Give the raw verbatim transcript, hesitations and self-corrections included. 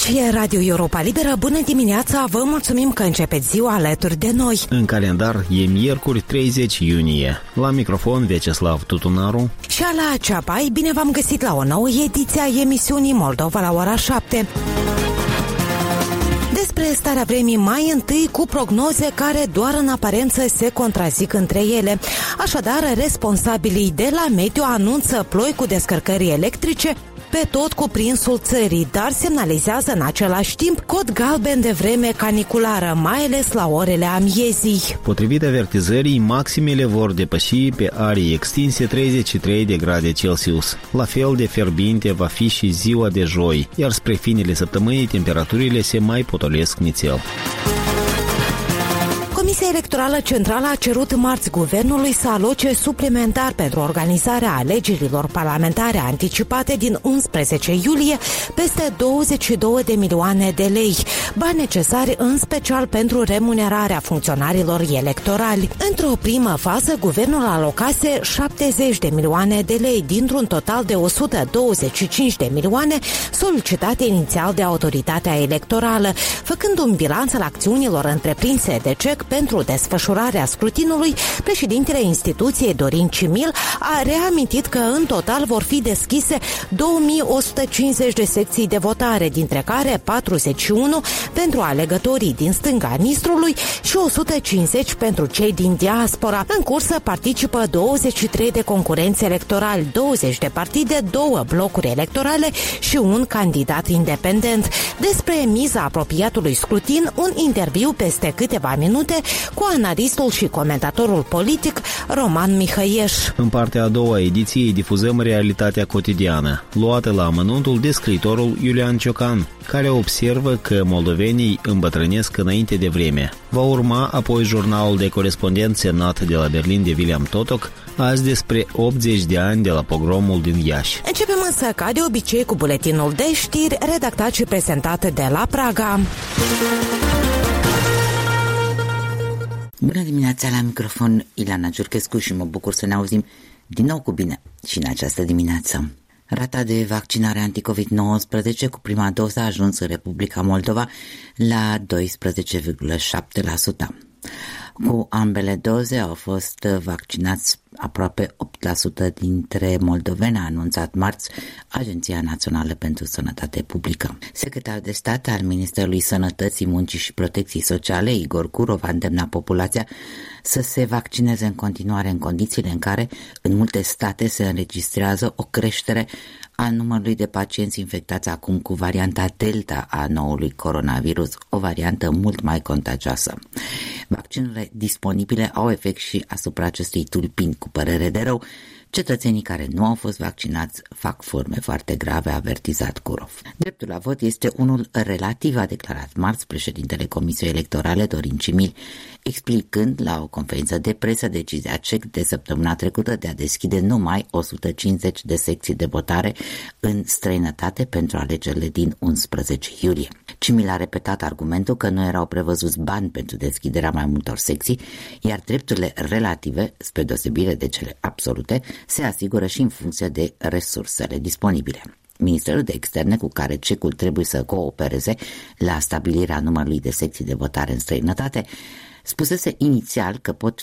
Aici e Radio Europa Liberă. Bună dimineața, vă mulțumim că începeți ziua alături de noi. În calendar e miercuri treizeci iunie. La microfon Vyacheslav Tutunaru și Ala Ceapai. Bine v-am găsit la o nouă ediție a emisiunii Moldova la ora șapte. Despre starea vremii mai întâi cu prognoze care doar în aparență se contrazic între ele. Așadar, responsabilii de la Meteo anunță ploi cu descărcări electrice pe tot cuprinsul țării, dar semnalizează în același timp cod galben de vreme caniculară, mai ales la orele amiezii. Potrivit avertizării, maximele vor depăși pe arii extinse treizeci și trei de grade Celsius. La fel de fierbinte va fi și ziua de joi, iar spre finele săptămânii temperaturile se mai potolesc nițel. Comisia Electorală Centrală a cerut marți guvernului să aloce suplimentar pentru organizarea alegerilor parlamentare anticipate din unsprezece iulie peste douăzeci și două de milioane de lei, bani necesari în special pentru remunerarea funcționarilor electorali. Într-o primă fază, guvernul alocase șaptezeci de milioane de lei dintr-un total de o sută douăzeci și cinci de milioane solicitate inițial de autoritatea electorală, făcând un bilanț al acțiunilor întreprinse de C E C pentru desfășurarea scrutinului. Președintele instituției, Dorin Cimil, a reamintit că în total vor fi deschise două mii o sută cincizeci de secții de votare, dintre care patruzeci și unu pentru alegătorii din stânga Nistrului și o sută cincizeci pentru cei din diaspora. În cursă participă douăzeci și trei de concurenți electorali, douăzeci de partide, două blocuri electorale și un candidat independent. Despre miza apropiatului scrutin, un interviu peste câteva minute cu analistul și comentatorul politic Roman Mihăieș. În partea a doua ediției difuzăm realitatea cotidiană, luată la amănuntul de scriitorul Iulian Ciocan, care observă că moldovenii îmbătrânesc înainte de vreme. Va urma apoi jurnalul de corespondent semnat de la Berlin de William Totok, azi despre optzeci de ani de la pogromul din Iași. Începem însă ca de obicei cu buletinul de știri redactat și prezentat de la Praga. Bună dimineața, la microfon Ileana Giurchescu și mă bucur să ne auzim din nou cu bine și în această dimineață. Rata de vaccinare anticovid nouăsprezece cu prima doză a ajuns în Republica Moldova la doisprezece virgulă șapte la sută. Cu ambele doze au fost vaccinați aproape opt la sută dintre moldoveni, a anunțat marți Agenția Națională pentru Sănătate Publică. Secretarul de stat al Ministerului Sănătății, Muncii și Protecției Sociale, Igor Gurov, a îndemnat populația să se vaccineze în continuare în condițiile în care în multe state se înregistrează o creștere a numărului de pacienți infectați acum cu varianta Delta a noului coronavirus, o variantă mult mai contagioasă. Vaccinurile disponibile au efect și asupra acestui tulpin cu părere de rău. Cetățenii care nu au fost vaccinați fac forme foarte grave, a avertizat Gurov. Dreptul la vot este unul relativ, a declarat marți președintele Comisiei Electorale Dorin Cimil, explicând la o conferință de presă decizia C E C de săptămâna trecută de a deschide numai o sută cincizeci de secții de votare în străinătate pentru alegerile din unsprezece iulie. Cimil a repetat argumentul că nu erau prevăzuți bani pentru deschiderea mai multor secții, iar drepturile relative, spre deosebire de cele absolute, se asigură și în funcție de resursele disponibile. Ministerul de Externe, cu care C E C-ul trebuie să coopereze la stabilirea numărului de secții de votare în străinătate, spusese inițial că pot